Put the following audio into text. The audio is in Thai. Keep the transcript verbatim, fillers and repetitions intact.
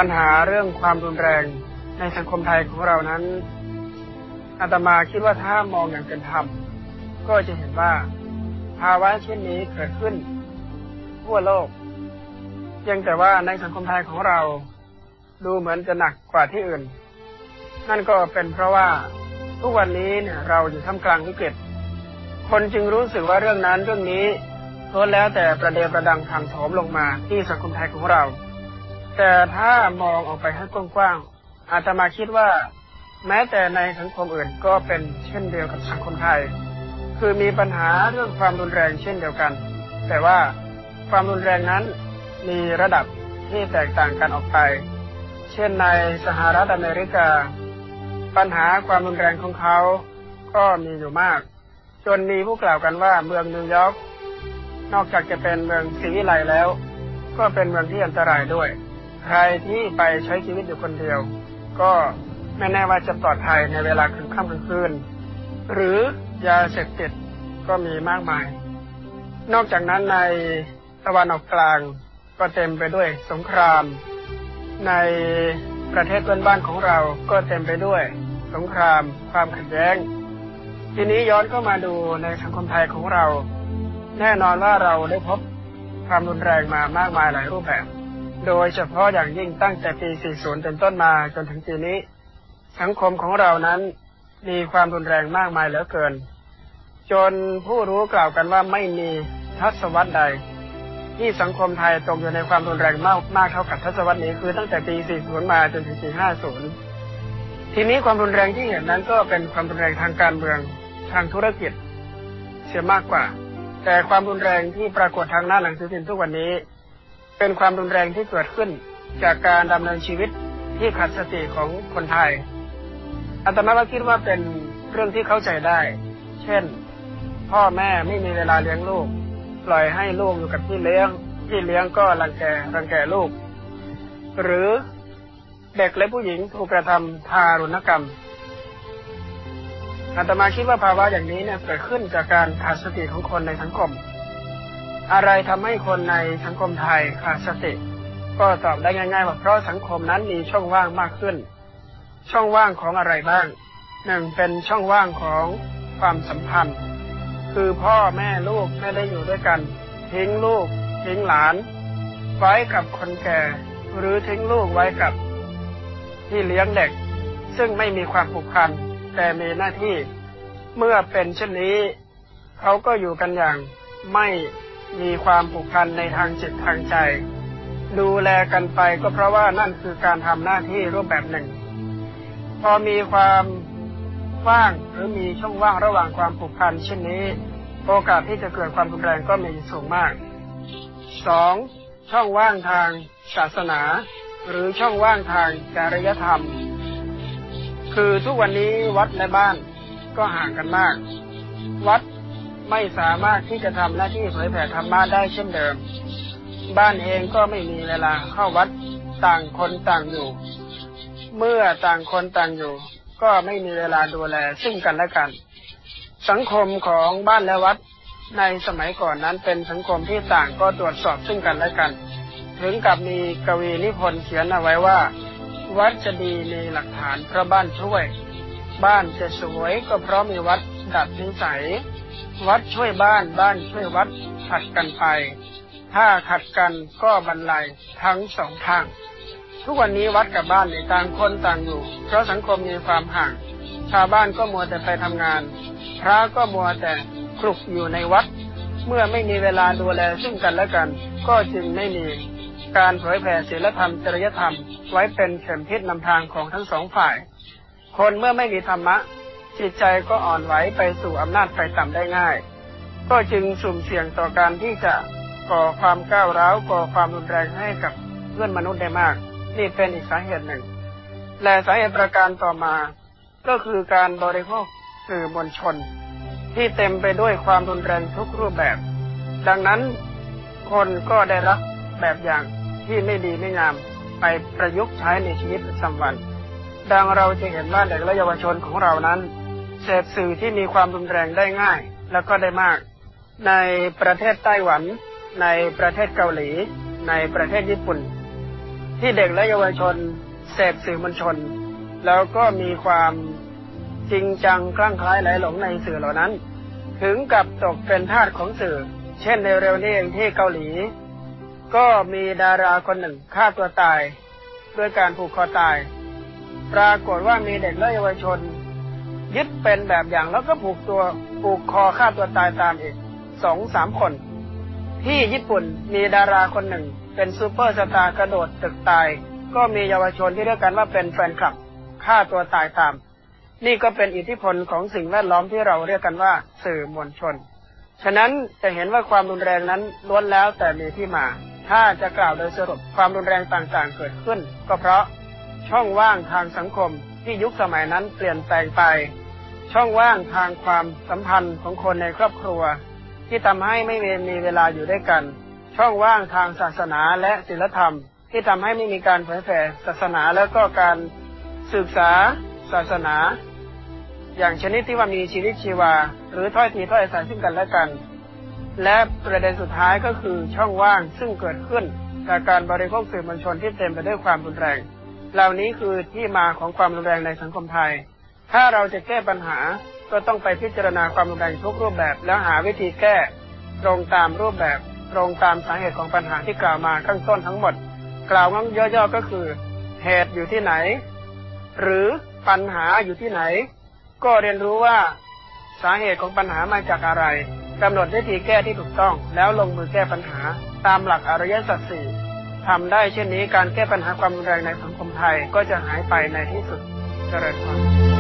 ปัญหาเรื่องความรุนแรงในสังคมไทยของเรานั้นอาตมาคิดว่าถ้ามองอย่างเป็นธรรมก็จะเห็นว่าภาวะเช่นนี้เกิดขึ้นทั่วโลกเพียงแต่ว่าในสังคมไทยของเราดูเหมือนจะหนักกว่าที่อื่นนั่นก็เป็นเพราะว่าทุกวันนี้เนี่ยเราอยู่ท่ามกลางวิกฤตคนจึงรู้สึกว่าเรื่องนั้นเรื่องนี้ล้วนแล้วแต่ประเดประดังถาโถมลงมาที่สังคมไทยของเราแต่ถ้ามองออกไปให้กว้างๆอาตมาคิดว่าแม้แต่ในสังคมอื่นก็เป็นเช่นเดียวกับสังคมไทยคือมีปัญหาเรื่องความรุนแรงเช่นเดียวกันแต่ว่าความรุนแรงนั้นมีระดับที่แตกต่างกันออกไปเช่นในสหรัฐอเมริกาปัญหาความรุนแรงของเขาก็มีอยู่มากจนมีผู้กล่าวกันว่าเมืองนิวยอร์กนอกจากจะเป็นเมืองศรีวิไลแล้วก็เป็นเมืองที่อันตรายด้วยใครที่ไปใช้ชีวิตอยู่คนเดียวก็ไม่แน่ว่าจะปลอดภัยในเวลากลางค่ำกลางคืนหรือยาเสพติดก็มีมากมายนอกจากนั้นในตะวันออกกลางก็เต็มไปด้วยสงครามในประเทศเพื่อนบ้านของเราก็เต็มไปด้วยสงครามความขัดแย้งทีนี้ย้อนเข้ามาดูในสังคมไทยของเราแน่นอนว่าเราได้พบความรุนแรงมามากมายหลายรูปแบบโดยเฉพาะอย่างยิ่งตั้งแต่ปีสี่สิบเป็นต้นมาจนถึงปีนี้สังคมของเรานั้นมีความรุนแรงมากมายเหลือเกินจนผู้รู้กล่าวกันว่าไม่มีทศวรรษใดที่สังคมไทยตกอยู่ในความรุนแรงมากมากเท่ากับทศวรรษนี้คือตั้งแต่ปีสี่สิบมาจนถึงปีห้าสิบทีนี้ความรุนแรงที่เห็นนั้นก็เป็นความรุนแรงทางการเมืองทางธุรกิจเสียมากกว่าแต่ความรุนแรงที่ปรากฏทางหน้าหนังสือพิมพ์ทุกวันนี้เป็นความรุนแรงที่เกิดขึ้นจากการดำเนินชีวิตที่ขาดสติของคนไทยอาตมาคิดว่าเป็นเรื่องที่เข้าใจได้เช่นพ่อแม่ไม่มีเวลาเลี้ยงลูกปล่อยให้ลูกอยู่กับพี่เลี้ยงพี่เลี้ยงก็รังแกรังแกลูกหรือเด็กและผู้หญิงถูกกระทำทารุณกรรมอาตมาคิดว่าภาวะอย่างนี้เนี่ยเกิดขึ้นจากการขาดสติของคนในสังคมอะไรทำให้คนในสังคมไทยขาดสติก็ตอบได้ง่ายๆว่าเพราะสังคมนั้นมีช่องว่างมากขึ้นช่องว่างของอะไรบ้างหนึ่งเป็นช่องว่างของความสัมพันธ์คือพ่อแม่ลูกไม่ได้อยู่ด้วยกันทิ้งลูกทิ้งหลานไว้กับคนแก่หรือทิ้งลูกไว้กับที่เลี้ยงเด็กซึ่งไม่มีความผูกพันแต่มีหน้าที่เมื่อเป็นเช่นนี้เขาก็อยู่กันอย่างไม่มีความผูกพันในทางจิตทางใจดูแลกันไปก็เพราะว่านั่นคือการทำหน้าที่รูปแบบหนึ่งพอมีความว่างหรือมีช่องว่างระหว่างความผูกพันเช่นนี้โอกาสที่จะเกิดความรุนแรงก็มีสูงมากสองช่องว่างทางศาสนาหรือช่องว่างทางจริยธรรมคือทุกวันนี้วัดและบ้านก็ห่างกันมากวัดไม่สามารถที่จะทำหน้าที่เผยแผ่ธรรมะได้เช่นเดิมบ้านเองก็ไม่มีเวลาเข้าวัดต่างคนต่างอยู่เมื่อต่างคนต่างอยู่ก็ไม่มีเวลาดูแลซึ่งกันและกันสังคมของบ้านและวัดในสมัยก่อนนั้นเป็นสังคมที่ต่างก็ตรวจสอบซึ่งกันและกันถึงกับมีกวีนิพนธ์เขียนเอาไว้ว่าวัดจะดีมีหลักฐานเพราะบ้านช่วยบ้านจะสวยก็เพราะมีวัดดัดนิสัยวัดช่วยบ้านบ้านช่วยวัดขัดกันไปถ้าขัดกันก็บรรลัยทั้งสองทางทุกวันนี้วัดกับบ้านในต่างคนต่างอยู่เพราะสังคมมีความห่างชาวบ้านก็มัวแต่ไปทำงานพระก็มัวแต่คลุกอยู่ในวัดเมื่อไม่มีเวลาดูแลซึ่งกันและกันก็จึงไม่มีการเผยแผ่ศีลธรรมจริยธรรมไว้เป็นเข็มทิศนำทางของทั้งสองฝ่ายคนเมื่อไม่มีธรรมะจิตใจก็อ่อนไหวไปสู่อำนาจไฟต่ำได้ง่ายก็จึงสุ่มเสี่ยงต่อการที่จะก่อความก้าวร้าวก่อความรุนแรงให้กับเพื่อนมนุษย์ได้มากนี่เป็นอีกสาเหตุหนึ่งและสาเหตุประการต่อมาก็คือการบริโภคสื่อมวลชนที่เต็มไปด้วยความรุนแรงทุกรูปแบบดังนั้นคนก็ได้รับแบบอย่างที่ไม่ดีไม่งามไปประยุกต์ใช้ในชีวิตประจำวันดังเราจะเห็นว่าเด็กและเยาวชนของเรานั้นเสพสื่อที่มีความรุนแรงได้ง่ายแล้วก็ได้มากในประเทศไต้หวันในประเทศเกาหลีในประเทศญี่ปุ่นที่เด็กและเยาวชนเสพสื่อมวลชนแล้วก็มีความจริงจังคลั่งไคล้ไหลหลงในสื่อเหล่านั้นถึงกับตกเป็นทาสของสื่อเช่นในเร็วนี้เองที่เกาหลีก็มีดาราคนหนึ่งฆ่าตัวตายด้วยการผูกคอตายปรากฏว่ามีเด็กและเยาวชนยึดเป็นแบบอย่างแล้วก็ผูกตัวผูกคอฆ่าตัวตายตามอีกสองสามคนที่ญี่ปุ่นมีดาราคนหนึ่งเป็นซูเปอร์สตาร์กระโดดตึกตายก็มีเยาวชนที่เรียกกันว่าเป็นแฟนคลับฆ่าตัวตายตามนี่ก็เป็นอิทธิพลของสิ่งแวดล้อมที่เราเรียกกันว่าสื่อมวลชนฉะนั้นจะเห็นว่าความรุนแรงนั้นล้วนแล้วแต่มีที่มาถ้าจะกล่าวโดยสรุปความรุนแรงต่างๆเกิดขึ้นก็เพราะช่องว่างทางสังคมที่ยุคสมัยนั้นเปลี่ยนแปลงไปช่องว่างทางความสัมพันธ์ของคนในครอบครัวที่ทำให้ไม่มีเวลาอยู่ด้วยกันช่องว่างทางศาสนาและศีลธรรมที่ทำให้ไม่มีการเผยแผ่ศาสนาแล้วก็การศึกษาศาสนาอย่างชนิดที่ว่ามีชีวิตชีวาหรือถ้อยทีถ้อยอาศัยซึ่งกันและกันและประเด็นสุดท้ายก็คือช่องว่างซึ่งเกิดขึ้นจากการบริโภคสื่อมวลชนที่เต็มไปด้วยความรุนแรงเหล่านี้คือที่มาของความรุนแรงในสังคมไทยถ้าเราจะแก้ปัญหาก็ต้องไปพิจารณาความรุนแรงทุกรูปแบบแล้วหาวิธีแก้ตรงตามรูปแบบตรงตามสาเหตุของปัญหาที่กล่าวมาข้างต้นทั้งหมดกล่าวงั้นย่อๆก็คือเหตุอยู่ที่ไหนหรือปัญหาอยู่ที่ไหนก็เรียนรู้ว่าสาเหตุของปัญหามาจากอะไรกำหนดวิธีแก้ที่ถูกต้องแล้วลงมือแก้ปัญหาตามหลักอริยสัจสี่ทำได้เช่นนี้การแก้ปัญหาความรุนแรงในสังคมไทยก็จะหายไปในที่สุดเจริญพร